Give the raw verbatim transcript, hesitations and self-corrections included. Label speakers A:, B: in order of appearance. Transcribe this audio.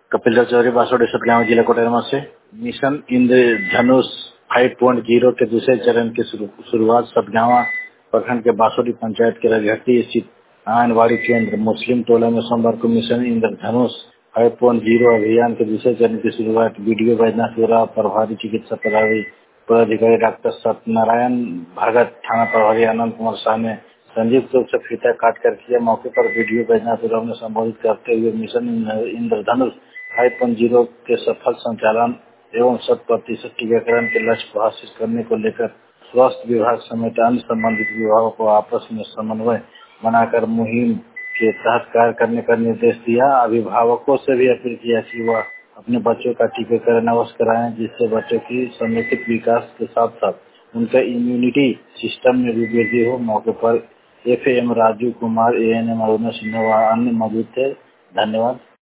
A: कपिल चौधरी बासोड़ी सतगांव जिला कोडरमा से। मिशन इंद्रधनुष पाँच पॉइंट ज़ीरो के दूसरे चरण की शुरुआत सतगांव प्रखंड के बासोड़ी पंचायत के रजहट्टी स्थित आंगनबाड़ी केंद्र मुस्लिम टोला में सोमवार को मिशन इंद्रधनुष पाँच पॉइंट ज़ीरो अभियान के दूसरे चरण की शुरुआत बीडीओ बैजनाथ द्वारा प्रभारी चिकित्सा पदाधिकारी डॉक्टर सत्यनारायण भगत, थाना प्रभारी आनंद कुमार शाह ने संयुक्त रूप से फीता काट कर किया। मौके पर बीडीओ बैजनाथ द्वारा ने संबोधित करते हुए मिशन इंद्रधनुष पाँच पॉइंट ज़ीरो के सफल संचालन एवं शत प्रतिशत टीकाकरण के लक्ष्य को हासिल करने को लेकर स्वास्थ्य विभाग समेत अन्य संबंधित विभागों को आपस में समन्वय बनाकर मुहिम के तहत कार्य करने का निर्देश दिया। अभिभावकों से भी अपील किया कि वह अपने बच्चों का टीकाकरण अवश्य कराएं, जिससे बच्चों की समेकित विकास के साथ साथ उनका इम्यूनिटी सिस्टम में भी वृद्धि हो। मौके पर F M Raju Kumar, A N M Aruna Sinha व अन्य मौजूद थे। धन्यवाद।